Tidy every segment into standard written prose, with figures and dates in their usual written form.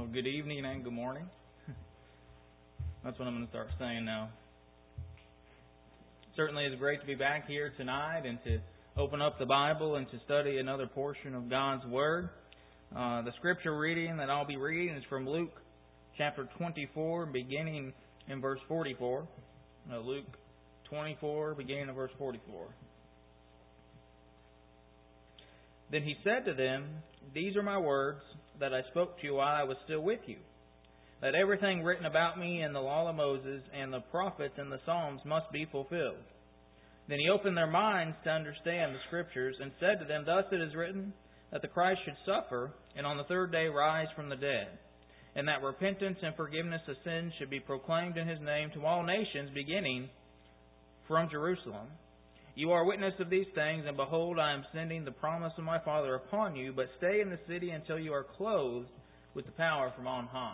Well, good evening and good morning. That's what I'm going to start saying now. Certainly it's great to be back here tonight and to open up the Bible and to study another portion of God's Word. The scripture reading that I'll be reading is from Luke chapter 24, beginning in verse 44. Luke 24, beginning in verse 44. Then he said to them, "These are my words that I spoke to you while I was still with you, that everything written about me in the law of Moses and the prophets and the Psalms must be fulfilled." Then he opened their minds to understand the Scriptures and said to them, "Thus it is written, that the Christ should suffer and on the third day rise from the dead, and that repentance and forgiveness of sins should be proclaimed in His name to all nations, beginning from Jerusalem. You are witness of these things, and behold, I am sending the promise of my Father upon you, but stay in the city until you are clothed with the power from on high."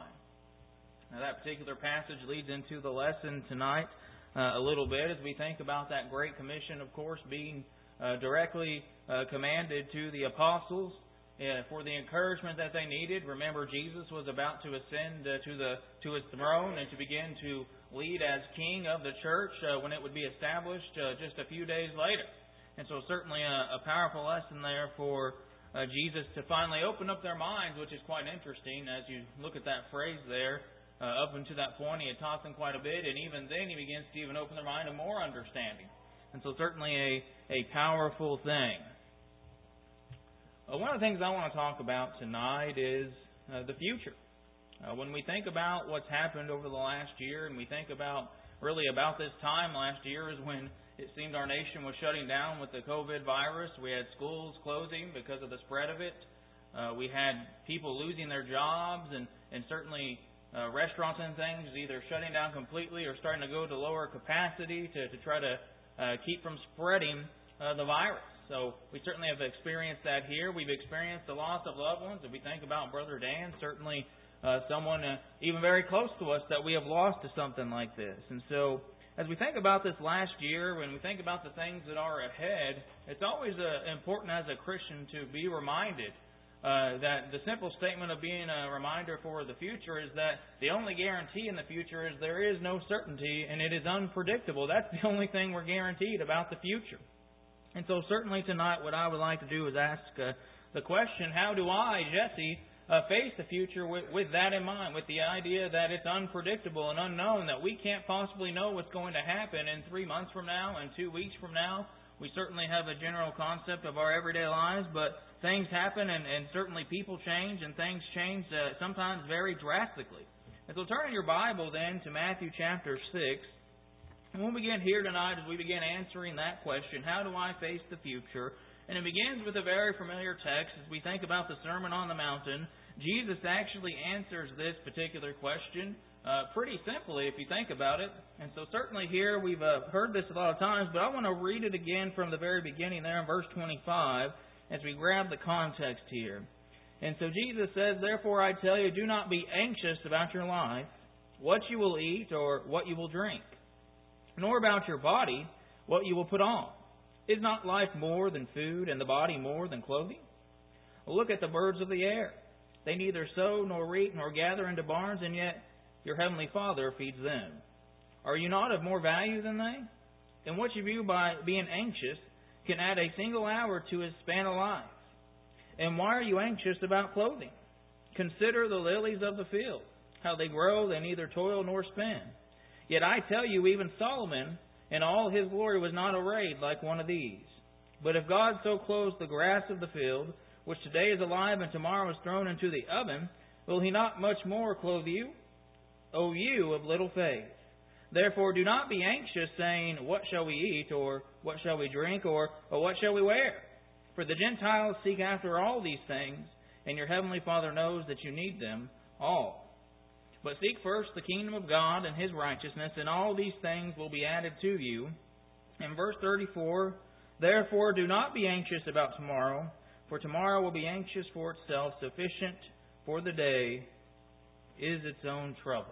Now that particular passage leads into the lesson tonight a little bit as we think about that Great Commission, of course, being directly commanded to the apostles for the encouragement that they needed. Remember, Jesus was about to ascend to His throne and to begin to lead as King of the church when it would be established just a few days later. And so certainly a powerful lesson there for Jesus to finally open up their minds, which is quite interesting as you look at that phrase there. Up until that point, He had taught them quite a bit, and even then He begins to even open their mind to more understanding. And so certainly a powerful thing. One of the things I want to talk about tonight is the future. When we think about what's happened over the last year, and we think about this time last year is when it seemed our nation was shutting down with the COVID virus. We had schools closing because of the spread of it. We had people losing their jobs, and certainly restaurants and things either shutting down completely or starting to go to lower capacity to try to keep from spreading the virus. So we certainly have experienced that here. We've experienced the loss of loved ones. If we think about Brother Dan, certainly someone even very close to us that we have lost to something like this. And so as we think about this last year, when we think about the things that are ahead, it's always important as a Christian to be reminded that the simple statement of being a reminder for the future is that the only guarantee in the future is there is no certainty and it is unpredictable. That's the only thing we're guaranteed about the future. And so certainly tonight what I would like to do is ask the question, how do I, Jesse, face the future with that in mind, with the idea that it's unpredictable and unknown, that we can't possibly know what's going to happen in 3 months from now and 2 weeks from now. We certainly have a general concept of our everyday lives, but things happen and certainly people change and things change sometimes very drastically. And so turn in your Bible then to Matthew chapter 6. And we'll begin here tonight as we begin answering that question, how do I face the future? And it begins with a very familiar text. As we think about the Sermon on the Mountain, Jesus actually answers this particular question pretty simply if you think about it. And so certainly here we've heard this a lot of times, but I want to read it again from the very beginning there in verse 25 as we grab the context here. And so Jesus says, "Therefore I tell you, do not be anxious about your life, what you will eat or what you will drink, nor about your body, what you will put on. Is not life more than food, and the body more than clothing? Look at the birds of the air. They neither sow nor reap nor gather into barns, and yet your heavenly Father feeds them. Are you not of more value than they? And which of you, by being anxious, can add a single hour to his span of life? And why are you anxious about clothing? Consider the lilies of the field, how they grow, they neither toil nor spin. Yet I tell you, even Solomon in all his glory was not arrayed like one of these. But if God so clothes the grass of the field, which today is alive and tomorrow is thrown into the oven, will He not much more clothe you? O you of little faith. Therefore do not be anxious, saying, what shall we eat, or what shall we drink, or what shall we wear? For the Gentiles seek after all these things, and your heavenly Father knows that you need them all. But seek first the kingdom of God and His righteousness, and all these things will be added to you." In verse 34, "Therefore do not be anxious about tomorrow, for tomorrow will be anxious for itself. Sufficient for the day is its own trouble."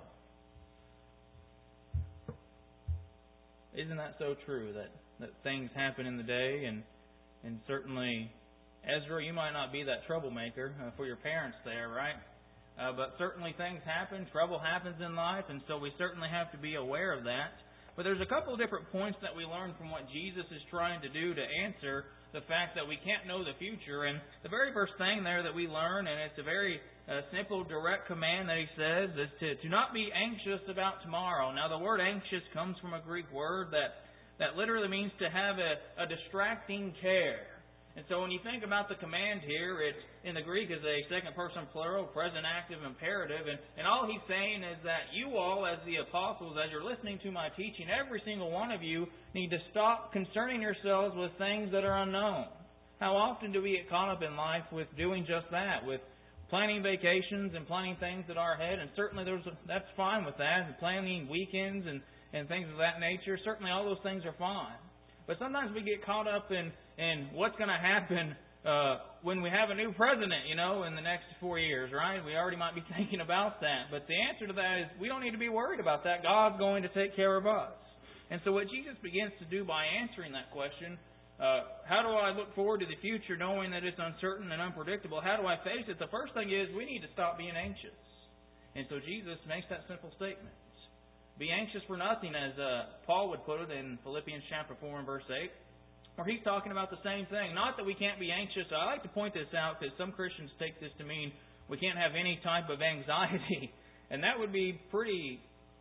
Isn't that so true, that things happen in the day? And certainly, Ezra, you might not be that troublemaker for your parents there, right? But certainly things happen, trouble happens in life, and so we certainly have to be aware of that. But there's a couple of different points that we learn from what Jesus is trying to do to answer the fact that we can't know the future. And the very first thing there that we learn, and it's a very simple, direct command that He says, is to not be anxious about tomorrow. Now, the word anxious comes from a Greek word that literally means to have a distracting care. And so when you think about the command here, it's in the Greek is a second person plural, present active imperative. And all He's saying is that you all, as the apostles, as you're listening to my teaching, every single one of you need to stop concerning yourselves with things that are unknown. How often do we get caught up in life with doing just that, with planning vacations and planning things that are ahead? And certainly that's fine with that, and planning weekends and things of that nature. Certainly all those things are fine. But sometimes we get caught up in what's going to happen when we have a new president, in the next 4 years, right? We already might be thinking about that. But the answer to that is we don't need to be worried about that. God's going to take care of us. And so what Jesus begins to do by answering that question, how do I look forward to the future knowing that it's uncertain and unpredictable? How do I face it? The first thing is we need to stop being anxious. And so Jesus makes that simple statement. Be anxious for nothing, as Paul would put it in Philippians chapter 4 and verse 8, where he's talking about the same thing. Not that we can't be anxious. I like to point this out because some Christians take this to mean we can't have any type of anxiety. And that would be pretty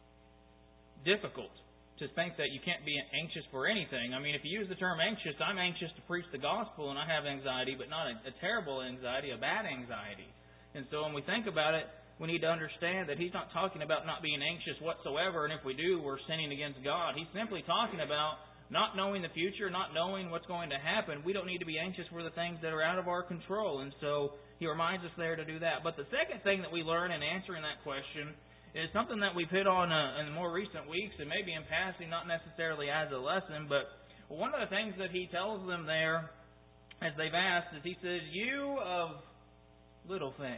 difficult to think that you can't be anxious for anything. I mean, if you use the term anxious, I'm anxious to preach the gospel and I have anxiety, but not a terrible anxiety, a bad anxiety. And so when we think about it, we need to understand that He's not talking about not being anxious whatsoever, and if we do, we're sinning against God. He's simply talking about not knowing the future, not knowing what's going to happen. We don't need to be anxious for the things that are out of our control, and so He reminds us there to do that. But the second thing that we learn in answering that question is something that we've hit on in the more recent weeks, and maybe in passing, not necessarily as a lesson, but one of the things that He tells them there, as they've asked, is He says, "You of little faith."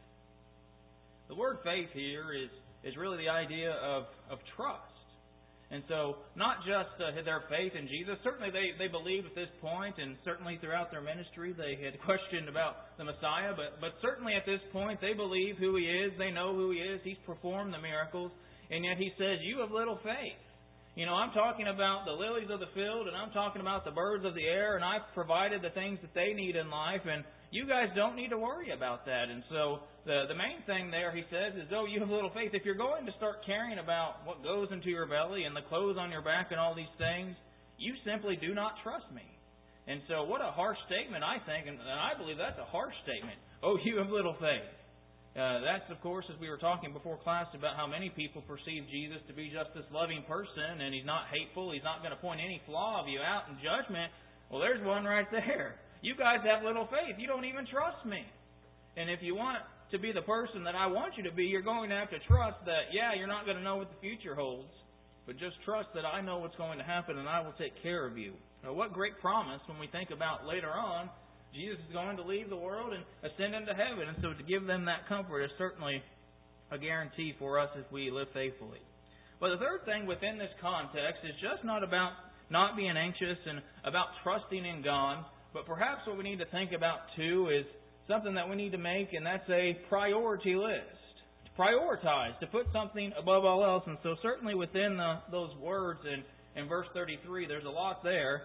The word faith here is really the idea of trust. And so, not just their faith in Jesus. Certainly they believed at this point, and certainly throughout their ministry they had questioned about the Messiah, but certainly at this point they believe who He is, they know who He is, He's performed the miracles, and yet He says, "You have little faith." I'm talking about the lilies of the field, and I'm talking about the birds of the air, and I've provided the things that they need in life, and you guys don't need to worry about that. And so the main thing there, He says, is, you have little faith. If you're going to start caring about what goes into your belly and the clothes on your back and all these things, you simply do not trust Me. And so what a harsh statement, I think, and I believe that's a harsh statement. Oh, you have little faith. That's, of course, as we were talking before class about how many people perceive Jesus to be just this loving person, and He's not hateful, He's not going to point any flaw of you out in judgment. Well, there's one right there. You guys have little faith. You don't even trust Me. And if you want to be the person that I want you to be, you're going to have to trust that, you're not going to know what the future holds, but just trust that I know what's going to happen and I will take care of you. Now, what great promise when we think about later on, Jesus is going to leave the world and ascend into heaven. And so to give them that comfort is certainly a guarantee for us if we live faithfully. But the third thing within this context is just not about not being anxious and about trusting in God, but perhaps what we need to think about too is something that we need to make, and that's a priority list. To prioritize, to put something above all else. And so certainly within those words in verse 33, there's a lot there.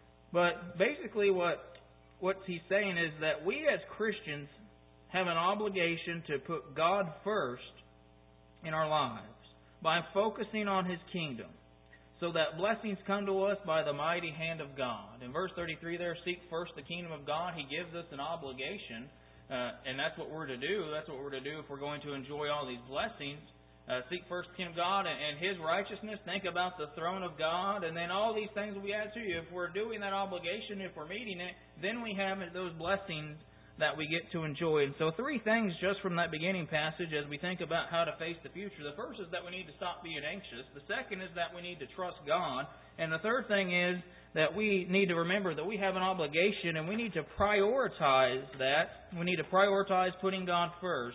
But basically what he's saying is that we as Christians have an obligation to put God first in our lives by focusing on His kingdom, so that blessings come to us by the mighty hand of God. In verse 33 there, seek first the kingdom of God. He gives us an obligation, and that's what we're to do. That's what we're to do if we're going to enjoy all these blessings. Seek first the kingdom of God and His righteousness. Think about the throne of God, and then all these things will be added to you. If we're doing that obligation, if we're meeting it, then we have those blessings that we get to enjoy. And so three things just from that beginning passage as we think about how to face the future. The first is that we need to stop being anxious. The second is that we need to trust God. And the third thing is that we need to remember that we have an obligation and we need to prioritize that. We need to prioritize putting God first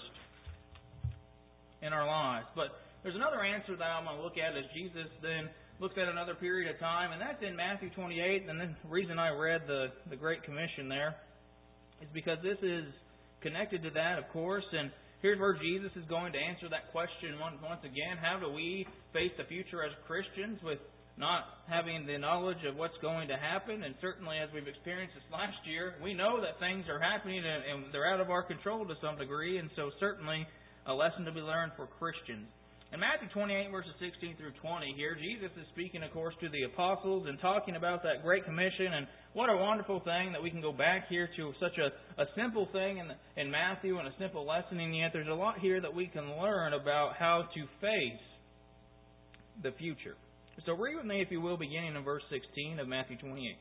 in our lives. But there's another answer that I'm going to look at as Jesus then looks at another period of time, and that's in Matthew 28. And the reason I read the Great Commission there is because this is connected to that, of course. And here's where Jesus is going to answer that question once again. How do we face the future as Christians with not having the knowledge of what's going to happen? And certainly, as we've experienced this last year, we know that things are happening and they're out of our control to some degree. And so certainly a lesson to be learned for Christians. In Matthew 28, verses 16 through 20 here, Jesus is speaking, of course, to the apostles and talking about that Great Commission. And what a wonderful thing that we can go back here to such a simple thing in Matthew and a simple lesson. And yet there's a lot here that we can learn about how to face the future. So read with me, if you will, beginning in verse 16 of Matthew 28.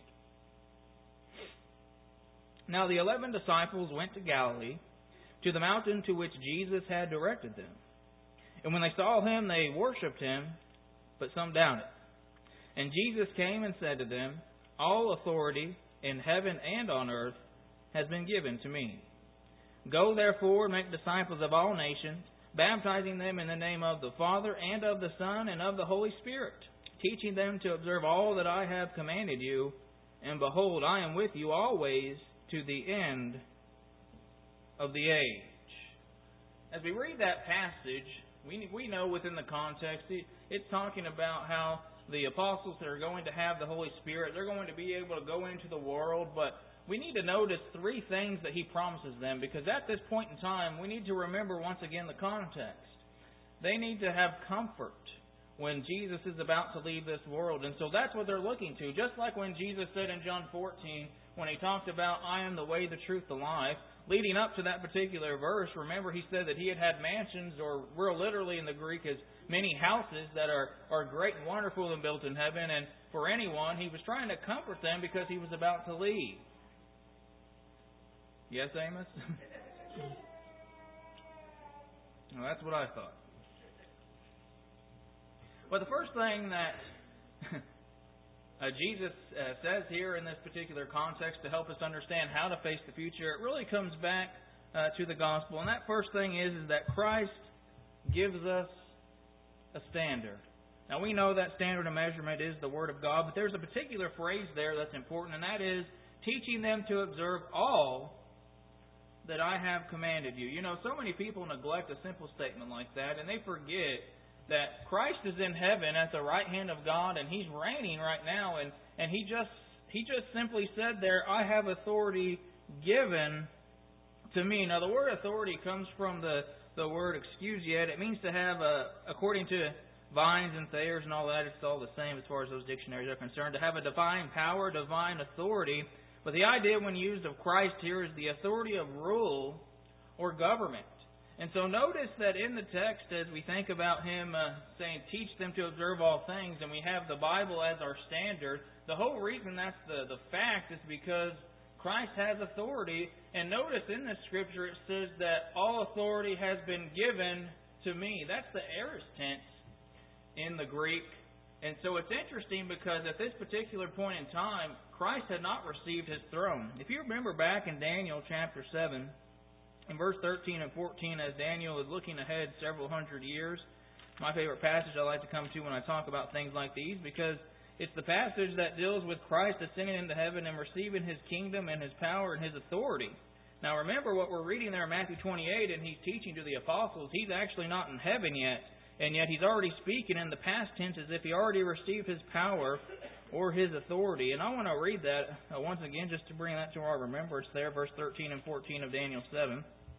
Now the 11 disciples went to Galilee, to the mountain to which Jesus had directed them. And when they saw Him, they worshipped Him, but some doubted. And Jesus came and said to them, All authority in heaven and on earth has been given to me. Go therefore, make disciples of all nations, baptizing them in the name of the Father, and of the Son, and of the Holy Spirit, teaching them to observe all that I have commanded you. And behold, I am with you always to the end of the age. As we read that passage, we know within the context, it's talking about how the apostles that are going to have the Holy Spirit, they're going to be able to go into the world, but we need to notice three things that He promises them, because at this point in time, we need to remember once again the context. They need to have comfort when Jesus is about to leave this world. And so that's what they're looking to. Just like when Jesus said in John 14, when He talked about, I am the way, the truth, the life, leading up to that particular verse, remember He said that He had mansions, or real literally in the Greek is many houses that are great and wonderful and built in heaven. And for anyone, He was trying to comfort them because He was about to leave. Yes, Amos? Well, that's what I thought. But the first thing that Jesus says here in this particular context to help us understand how to face the future, it really comes back to the gospel. And that first thing is that Christ gives us a standard. Now we know that standard of measurement is the Word of God, but there's a particular phrase there that's important, and that is teaching them to observe all that I have commanded you. You know, so many people neglect a simple statement like that, and they forget that Christ is in heaven at the right hand of God, and He's reigning right now, and He just simply said there, I have authority given to me. Now the word authority comes from the word exousia. It means to have, according to Vines and Thayer's and all that, it's all the same as far as those dictionaries are concerned, to have a divine power, divine authority. But the idea when used of Christ here is the authority of rule or government. And so notice that in the text, as we think about Him saying, teach them to observe all things, and we have the Bible as our standard, the whole reason that's the fact is because Christ has authority. And notice in this Scripture it says that all authority has been given to me. That's the aorist tense in the Greek. And so it's interesting because at this particular point in time, Christ had not received His throne. If you remember back in Daniel chapter 7, in verse 13 and 14, as Daniel is looking ahead several hundred years, my favorite passage I like to come to when I talk about things like these, because it's the passage that deals with Christ ascending into heaven and receiving His kingdom and His power and His authority. Now remember what we're reading there in Matthew 28, and He's teaching to the apostles. He's actually not in heaven yet, and yet He's already speaking in the past tense as if He already received His power or His authority. And I want to read that once again just to bring that to our remembrance there, verse 13 and 14 of Daniel 7.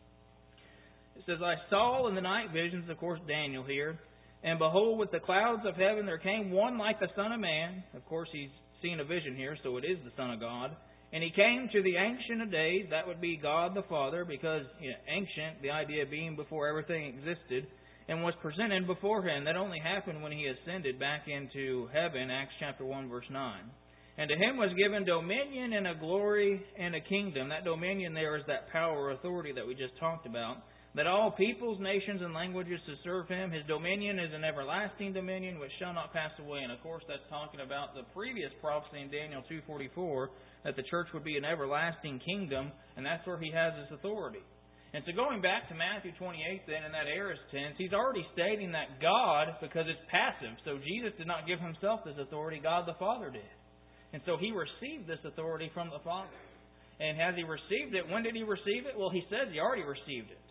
It says, I saw in the night visions, of course Daniel here, and behold, with the clouds of heaven there came one like the Son of Man. Of course he's seen a vision here, so it is the Son of God. And He came to the Ancient of Days, that would be God the Father, because ancient, the idea being before everything existed, and was presented before Him. That only happened when He ascended back into heaven, Acts chapter 1, verse 9. And to Him was given dominion and a glory and a kingdom. That dominion there is that power or authority that we just talked about. That all peoples, nations, and languages to serve Him. His dominion is an everlasting dominion which shall not pass away. And of course that's talking about the previous prophecy in Daniel 2:44, that the church would be an everlasting kingdom, and that's where He has His authority. And so going back to Matthew 28 then, in that aorist tense, He's already stating that God, because it's passive, so Jesus did not give Himself this authority, God the Father did. And so He received this authority from the Father. And has He received it? When did He receive it? Well, He says He already received it.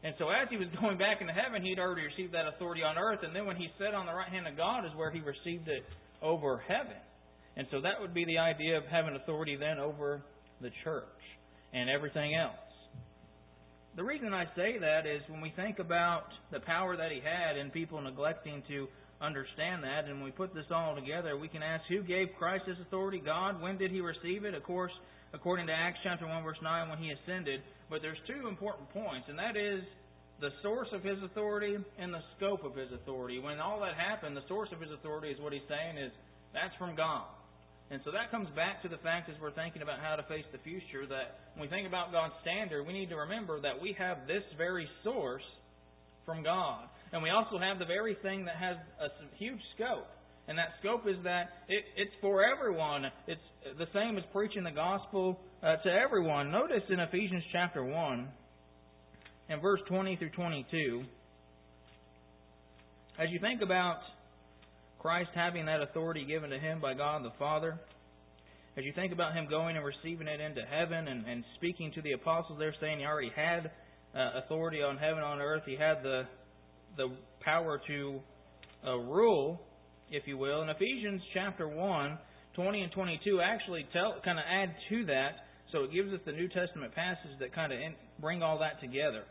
And so as he was going back into heaven, he'd already received that authority on earth. And then when he sat on the right hand of God is where he received it over heaven. And so that would be the idea of having authority then over the church and everything else. The reason I say that is when we think about the power that he had and people neglecting to understand that, and we put this all together, we can ask, who gave Christ his authority? God. When did he receive it? Of course, according to Acts chapter 1, verse 9, when he ascended. But there's two important points, and that is the source of his authority and the scope of his authority. When all that happened, the source of his authority is what he's saying is, that's from God. And so that comes back to the fact as we're thinking about how to face the future, that when we think about God's standard, we need to remember that we have this very source from God. And we also have the very thing that has a huge scope. And that scope is that it's for everyone. It's the same as preaching the gospel to everyone. Notice in Ephesians chapter 1 and verse 20 through 22, as you think about Christ having that authority given to him by God the Father, as you think about him going and receiving it into heaven and speaking to the apostles there, saying he already had authority on heaven and on earth, he had the power to rule, if you will. In Ephesians chapter 1, 20 and 22 actually kind of add to that, so it gives us the New Testament passage that kind of bring all that together.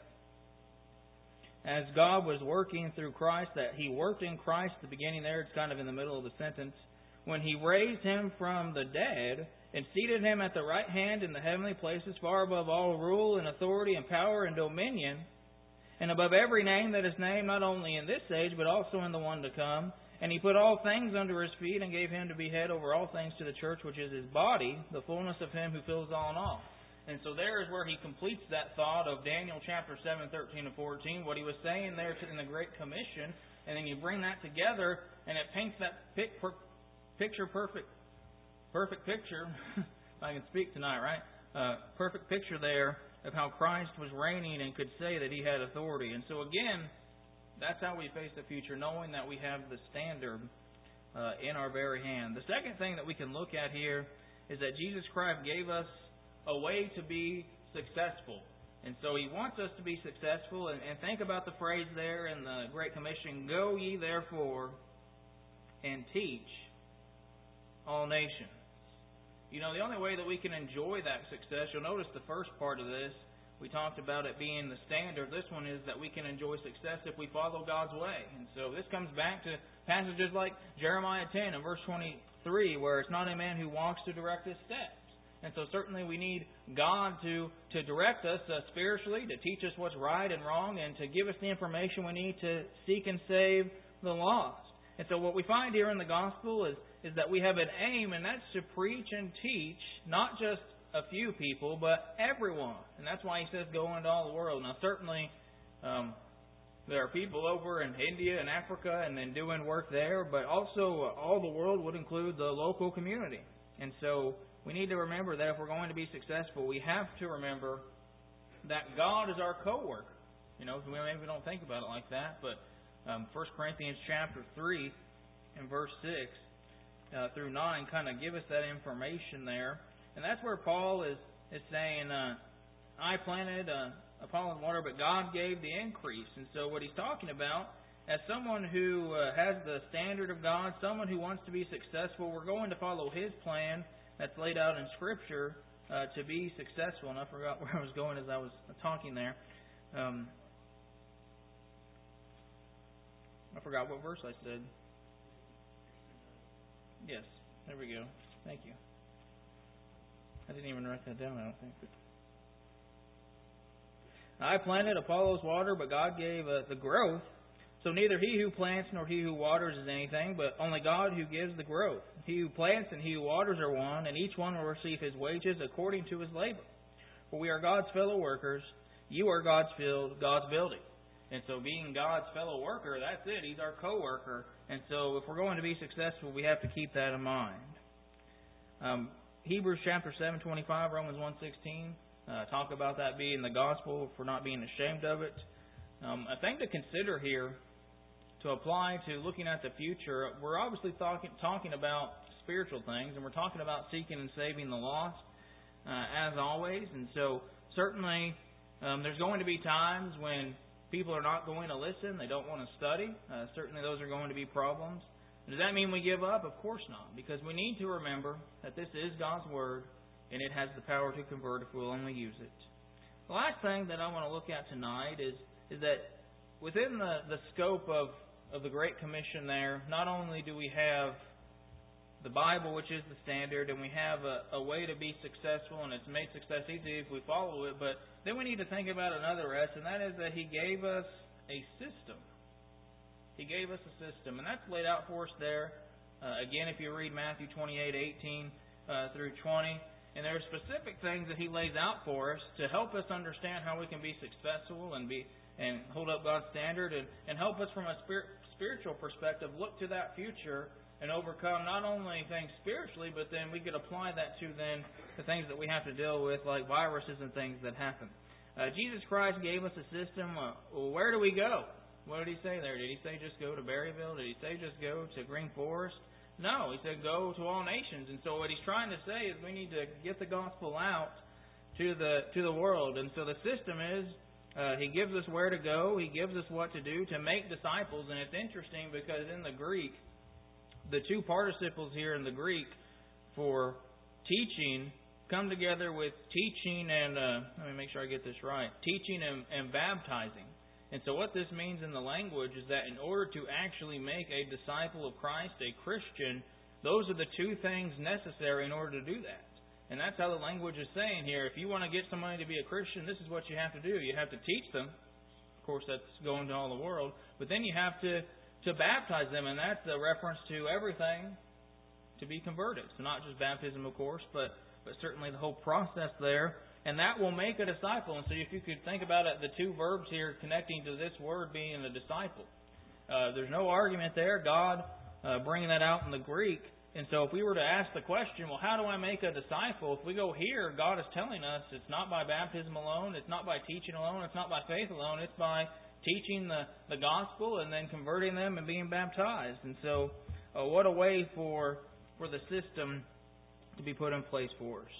As God was working through Christ, that he worked in Christ, the beginning there, it's kind of in the middle of the sentence, when he raised him from the dead and seated him at the right hand in the heavenly places, far above all rule and authority and power and dominion, and above every name that is named, not only in this age, but also in the one to come. And he put all things under his feet and gave him to be head over all things to the church, which is his body, the fullness of him who fills all in all. And so there is where he completes that thought of Daniel chapter 7, 13 and 14, what he was saying there in the Great Commission, and then you bring that together, and it paints that perfect picture, if I can speak tonight, right? Perfect picture there of how Christ was reigning and could say that he had authority. And so again, that's how we face the future, knowing that we have the standard in our very hand. The second thing that we can look at here is that Jesus Christ gave us a way to be successful. And so he wants us to be successful. And think about the phrase there in the Great Commission, go ye therefore and teach all nations. You know, the only way that we can enjoy that success, you'll notice the first part of this, we talked about it being the standard. This one is that we can enjoy success if we follow God's way. And so this comes back to passages like Jeremiah 10 and verse 23, where it's not a man who walks to direct his steps. And so certainly we need God to direct us spiritually, to teach us what's right and wrong, and to give us the information we need to seek and save the lost. And so what we find here in the gospel is that we have an aim, and that's to preach and teach not just a few people, but everyone. And that's why he says go into all the world. Now certainly there are people over in India and Africa and then doing work there, but also all the world would include the local community. And so we need to remember that if we're going to be successful, we have to remember that God is our co-worker. You know, maybe we don't think about it like that, but 1 Corinthians chapter 3 and verse 6 through 9 kind of give us that information there. And that's where Paul is saying, I planted, Apollos water, but God gave the increase. And so what he's talking about, as someone who has the standard of God, someone who wants to be successful, we're going to follow his plan that's laid out in Scripture to be successful. And I forgot where I was going as I was talking there. I forgot what verse I said. Yes, there we go. Thank you. I didn't even write that down, I don't think. I planted, Apollos water, but God gave the growth. So neither he who plants nor he who waters is anything, but only God who gives the growth. He who plants and he who waters are one, and each one will receive his wages according to his labor. For we are God's fellow workers. You are God's building. And so being God's fellow worker, that's it. He's our co-worker. And so if we're going to be successful, we have to keep that in mind. Hebrews chapter 7:25, Romans 1:16 talk about that being the gospel, for not being ashamed of it. A thing to consider here, to apply to looking at the future, we're obviously talking about spiritual things, and we're talking about seeking and saving the lost, as always. And so certainly There's going to be times when people are not going to listen, they don't want to study. Certainly those are going to be problems. Does that mean we give up? Of course not, because we need to remember that this is God's Word, and it has the power to convert if we'll only use it. The last thing that I want to look at tonight is that within the scope of the Great Commission there, not only do we have the Bible, which is the standard, and we have a way to be successful, and it's made success easy if we follow it, but then we need to think about another S, and that is that He gave us a system. He gave us a system, and that's laid out for us there. Again, if you read Matthew 28:18 through 20, and there are specific things that He lays out for us to help us understand how we can be successful and hold up God's standard, and help us from a spiritual perspective look to that future and overcome not only things spiritually, but then we could apply that to then the things that we have to deal with, like viruses and things that happen. Jesus Christ gave us a system. Where do we go? What did He say there? Did He say just go to Berryville? Did He say just go to Green Forest? No, He said go to all nations. And so what He's trying to say is we need to get the gospel out to the world. And so the system is He gives us where to go. He gives us what to do to make disciples. And it's interesting because in the Greek, the two participles here in the Greek for teaching come together with teaching and, let me make sure I get this right, teaching and baptizing. And so what this means in the language is that in order to actually make a disciple of Christ, a Christian, those are the two things necessary in order to do that. And that's how the language is saying here. If you want to get somebody to be a Christian, this is what you have to do. You have to teach them. Of course, that's going to all the world. But then you have to baptize them, and that's a reference to everything to be converted. So not just baptism, of course, but certainly the whole process there. And that will make a disciple. And so if you could think about it, the two verbs here connecting to this word being a disciple. There's no argument there. God bringing that out in the Greek. And so if we were to ask the question, well, how do I make a disciple? If we go here, God is telling us it's not by baptism alone, it's not by teaching alone, it's not by faith alone, it's by teaching the gospel and then converting them and being baptized. And so what a way for the system to be put in place for us.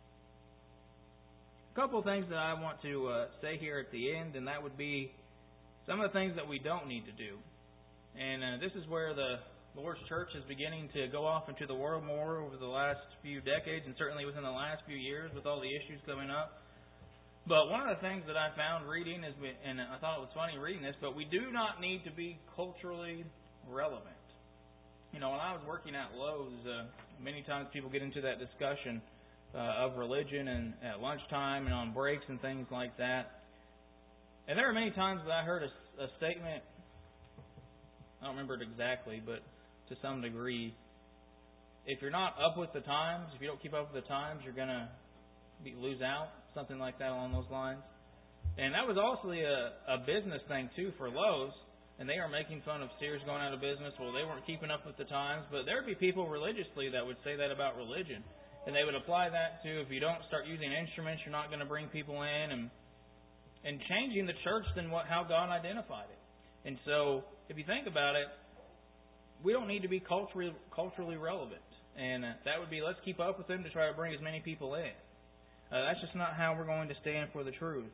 A couple of things that I want to say here at the end, and that would be some of the things that we don't need to do. And this is where the Lord's church is beginning to go off into the world more over the last few decades, and certainly within the last few years with all the issues coming up. But one of the things that I found reading is, and I thought it was funny reading this, but we do not need to be culturally relevant. You know, when I was working at Lowe's, many times people get into that discussion of religion and at lunchtime and on breaks and things like that. And there are many times that I heard a statement, I don't remember it exactly, but to some degree, if you're not up with the times, if you don't keep up with the times, you're going to lose out, something like that along those lines. And that was also a business thing too for Lowe's, and they are making fun of Sears going out of business. Well, they weren't keeping up with the times, but there would be people religiously that would say that about religion. And they would apply that to, if you don't start using instruments, you're not going to bring people in, and changing the church than how God identified it. And so, if you think about it, we don't need to be culturally relevant. And that would be, let's keep up with them to try to bring as many people in. That's just not how we're going to stand for the truth.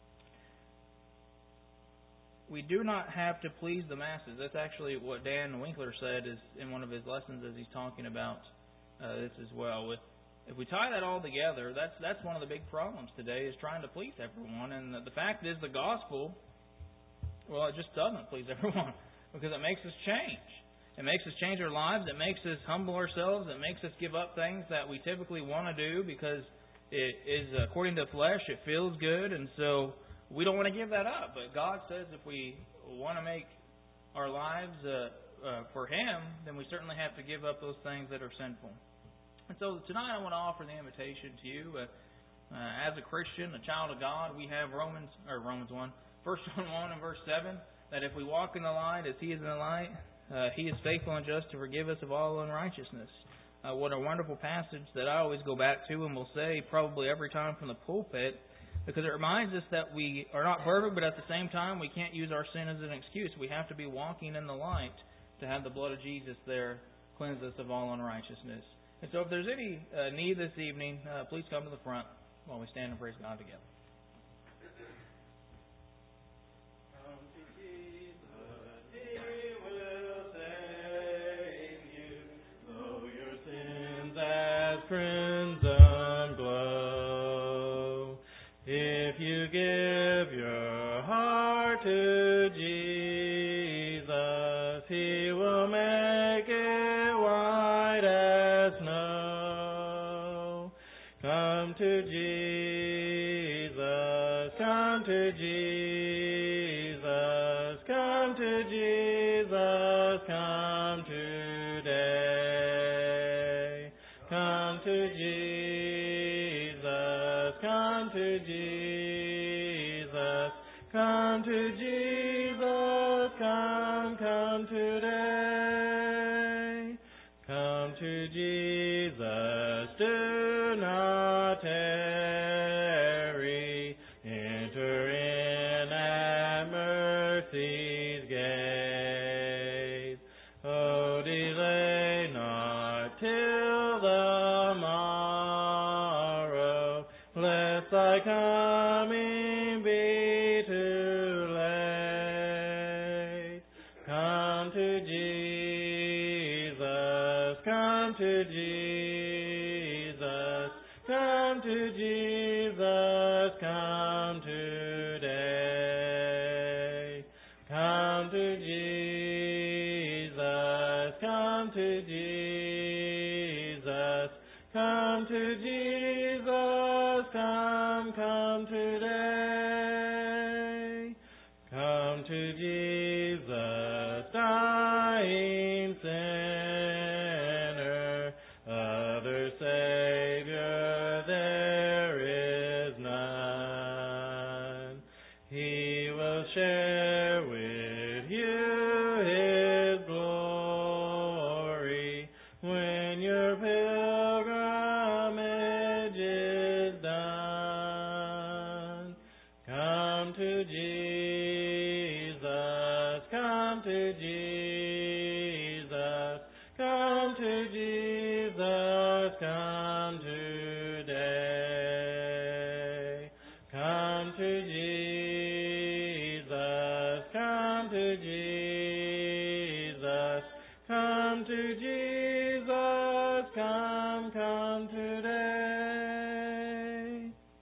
We do not have to please the masses. That's actually what Dan Winkler said is in one of his lessons as he's talking about this as well. If we tie that all together, that's one of the big problems today is trying to please everyone. And the fact is the gospel, well, it just doesn't please everyone because it makes us change. It makes us change our lives. It makes us humble ourselves. It makes us give up things that we typically want to do because it is according to the flesh. It feels good, and so we don't want to give that up. But God says if we want to make our lives for Him, then we certainly have to give up those things that are sinful. And so tonight I want to offer the invitation to you. As a Christian, a child of God, we have Romans 1, 1 and verse 7, that if we walk in the light as He is in the light, He is faithful and just to forgive us of all unrighteousness. What a wonderful passage that I always go back to and will say probably every time from the pulpit, because it reminds us that we are not perfect, but at the same time we can't use our sin as an excuse. We have to be walking in the light to have the blood of Jesus there cleanse us of all unrighteousness. And so if there's any need this evening, please come to the front while we stand and praise God together. to Jesus, come to Jesus, come today. Come to Jesus, come to Jesus, come to Jesus, come today. Come to Jesus, do not tarry, enter in at mercy's gate. Oh, delay not till the morrow, lest thy coming be too late. Come to Jesus, come to Jesus, come to Jesus, come today. Come to Jesus, come to Jesus, come to Jesus, come today. Come to Jesus, dying sinner, other Savior there is none. He will share with you His glory when your pilgrimage is done. Come to Jesus, come to Jesus, come to Jesus, come today. Come to Jesus.